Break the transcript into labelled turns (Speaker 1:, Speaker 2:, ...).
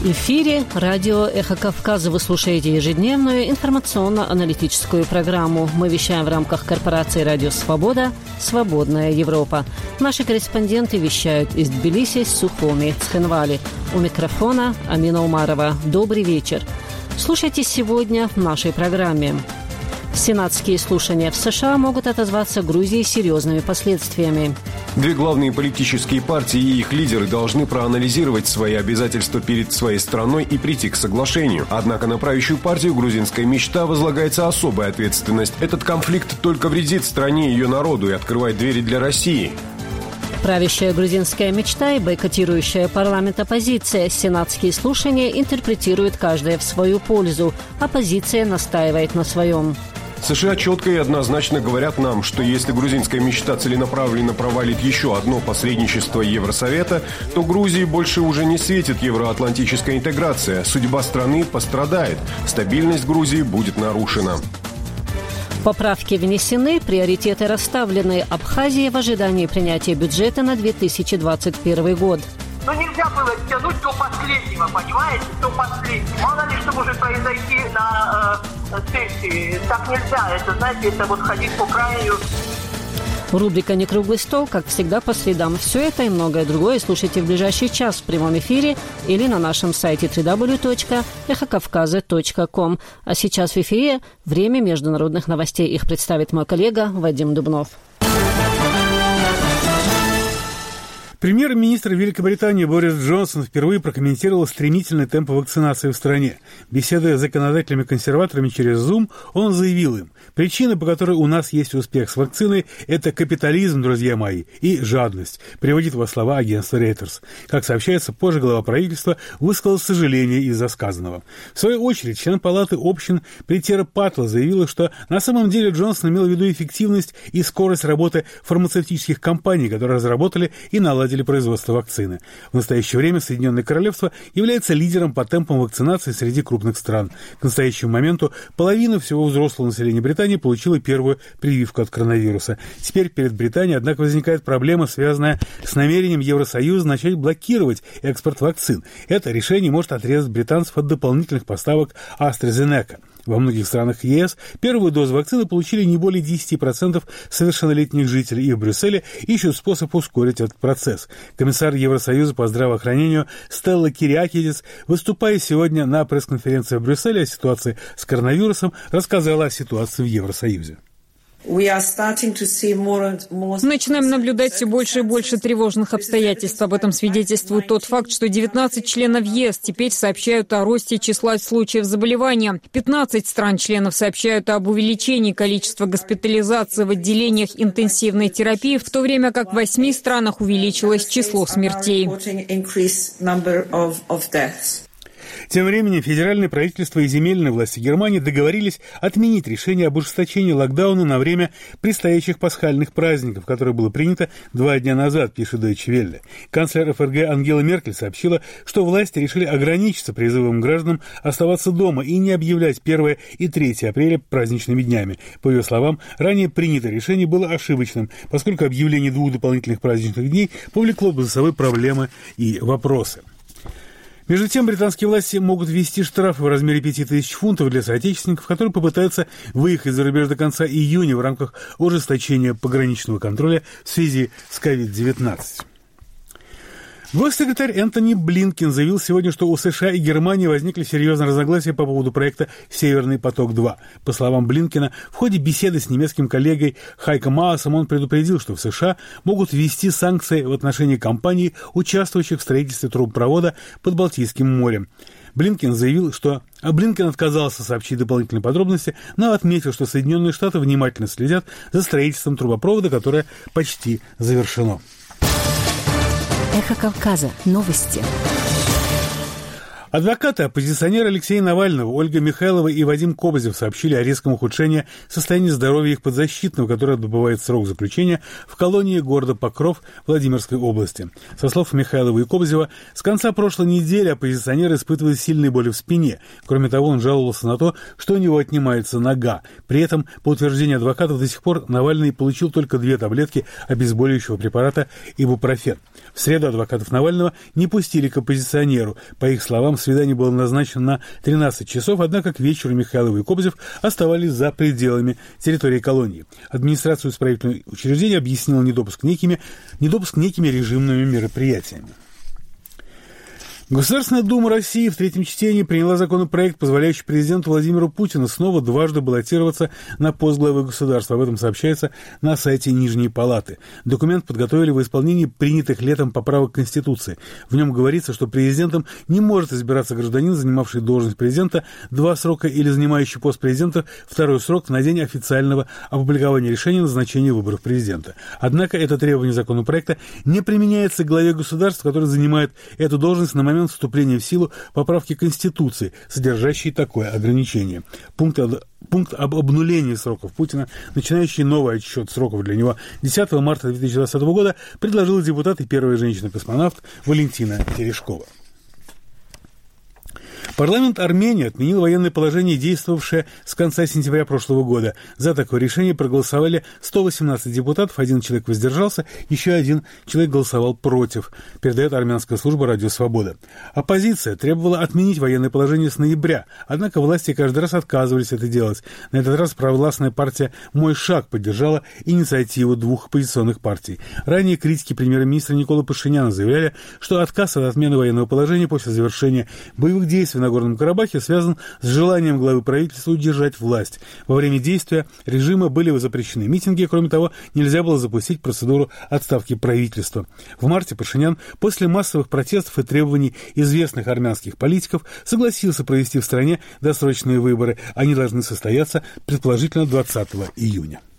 Speaker 1: В эфире радио «Эхо Кавказа». Вы слушаете ежедневную информационно-аналитическую программу. Мы вещаем в рамках корпорации «Радио Свобода. Свободная Европа». Наши корреспонденты вещают из Тбилиси, Сухуми, Цхинвали. У микрофона Амина Умарова. Добрый вечер. Слушайте сегодня в нашей программе. Сенатские слушания в США могут отозваться Грузии серьезными последствиями.
Speaker 2: Две главные политические партии и их лидеры должны проанализировать свои обязательства перед своей страной и прийти к соглашению. Однако на правящую партию «Грузинская мечта» возлагается особая ответственность. Этот конфликт только вредит стране и ее народу и открывает двери для России.
Speaker 1: Правящая грузинская мечта и бойкотирующая парламент оппозиция. Сенатские слушания интерпретируют каждая в свою пользу. Оппозиция настаивает на своем.
Speaker 2: США четко и однозначно говорят нам, что если грузинская мечта целенаправленно провалит еще одно посредничество Евросовета, то Грузии больше уже не светит евроатлантическая интеграция. Судьба страны пострадает. Стабильность Грузии будет нарушена.
Speaker 1: Поправки внесены, приоритеты расставлены. Абхазия в ожидании принятия бюджета на 2021 год.
Speaker 3: Но нельзя было тянуть до последнего, понимаете? До последнего. Мало ли что может произойти на сессии. Так нельзя. Это, знаете, это вот ходить по краю.
Speaker 1: Рубрика «Не круглый стол», как всегда, по средам. Все это и многое другое слушайте в ближайший час в прямом эфире или на нашем сайте www.эхокавказа.ком. А сейчас в эфире время международных новостей. Их представит мой коллега Вадим Дубнов.
Speaker 4: Премьер-министр Великобритании Борис Джонсон впервые прокомментировал стремительный темп вакцинации в стране. Беседуя с законодателями-консерваторами через Zoom, он заявил им: «Причина, по которой у нас есть успех с вакциной, это капитализм, друзья мои, и жадность», приводит во слова агентства Reuters. Как сообщается, позже глава правительства высказал сожаление из-за сказанного. В свою очередь, член Палаты общин Притера Патла заявила, что на самом деле Джонсон имел в виду эффективность и скорость работы фармацевтических компаний, которые разработали и наладили производства вакцины. В настоящее время Соединенное Королевство является лидером по темпам вакцинации среди крупных стран. К настоящему моменту половина всего взрослого населения Британии получила первую прививку от коронавируса. Теперь перед Британией, однако, возникает проблема, связанная с намерением Евросоюза начать блокировать экспорт вакцин. Это решение может отрезать британцев от дополнительных поставок AstraZeneca. Во многих странах ЕС первую дозу вакцины получили не более 10% совершеннолетних жителей, и в Брюсселе ищут способ ускорить этот процесс. Комиссар Евросоюза по здравоохранению Стелла Кириакидис, выступая сегодня на пресс-конференции в Брюсселе о ситуации с коронавирусом, рассказала о ситуации в Евросоюзе.
Speaker 5: Начинаем наблюдать все больше и больше тревожных обстоятельств. Об этом свидетельствует тот факт, что 19 членов ЕС теперь сообщают о росте числа случаев заболевания. 15 стран-членов сообщают об увеличении количества госпитализаций в отделениях интенсивной терапии, в то время как в 8 странах увеличилось число смертей.
Speaker 4: Тем временем федеральное правительство и земельные власти Германии договорились отменить решение об ужесточении локдауна на время предстоящих пасхальных праздников, которое было принято 2 дня назад, пишет Deutsche Welle. Канцлер ФРГ Ангела Меркель сообщила, что власти решили ограничиться призывом гражданам оставаться дома и не объявлять 1 и 3 апреля праздничными днями. По ее словам, ранее принятое решение было ошибочным, поскольку объявление 2 дополнительных праздничных дней повлекло бы за собой проблемы и вопросы. Между тем, британские власти могут ввести штрафы в размере 5000 фунтов для соотечественников, которые попытаются выехать за рубеж до конца июня в рамках ужесточения пограничного контроля в связи с COVID-19. Госсекретарь Энтони Блинкен заявил сегодня, что у США и Германии возникли серьезные разногласия по поводу проекта «Северный поток-2». По словам Блинкена, в ходе беседы с немецким коллегой Хайко Маасом он предупредил, что в США могут ввести санкции в отношении компаний, участвующих в строительстве трубопровода под Балтийским морем. Блинкен заявил, что Блинкен отказался сообщить дополнительные подробности, но отметил, что Соединенные Штаты внимательно следят за строительством трубопровода, которое почти завершено.
Speaker 6: Эхо Кавказа. Новости.
Speaker 4: Адвокаты оппозиционера Алексея Навального, Ольга Михайлова и Вадим Кобызев сообщили о резком ухудшении состояния здоровья их подзащитного, который отбывает срок заключения в колонии города Покров Владимирской области. Со слов Михайлова и Кобызева, с конца прошлой недели оппозиционер испытывает сильные боли в спине. Кроме того, он жаловался на то, что у него отнимается нога. При этом, по утверждению адвокатов, до сих пор Навальный получил только 2 таблетки обезболивающего препарата ибупрофен. В среду адвокатов Навального не пустили к оппозиционеру. По их словам, в свидание было назначено на 13 часов, однако к вечеру Михайлов и Кобзев оставались за пределами территории колонии. Администрация исправительных учреждений объяснила недопуск некими режимными мероприятиями. Государственная Дума России в третьем чтении приняла законопроект, позволяющий президенту Владимиру Путину снова дважды баллотироваться на пост главы государства. Об этом сообщается на сайте Нижней Палаты. Документ подготовили в исполнении принятых летом поправок к Конституции. В нем говорится, что президентом не может избираться гражданин, занимавший должность президента 2 срока или занимающий пост президента 2-й срок на день официального опубликования решения о назначении выборов президента. Однако это требование законопроекта не применяется к главе государства, который занимает эту должность на момент вступления в силу поправки Конституции, содержащей такое ограничение. Пункт об обнулении сроков Путина, начинающий новый отсчет сроков для него 10 марта 2020 года, предложила депутат и первая женщина-космонавт Валентина Терешкова. Парламент Армении отменил военное положение, действовавшее с конца сентября прошлого года. За такое решение проголосовали 118 депутатов, 1 человек воздержался, еще 1 человек голосовал против, передает армянская служба «Радио Свобода». Оппозиция требовала отменить военное положение с ноября, однако власти каждый раз отказывались это делать. На этот раз провластная партия «Мой шаг» поддержала инициативу 2 оппозиционных партий. Ранее критики премьер-министра Николы Пашиняна заявляли, что отказ от отмены военного положения после завершения боевых действий на Горном Карабахе связан с желанием главы правительства удержать власть. Во время действия режима были запрещены митинги, кроме того, нельзя было запустить процедуру отставки правительства. В марте Пашинян после массовых протестов и требований известных армянских политиков согласился провести в стране досрочные выборы. Они должны состояться, предположительно, 20 июня.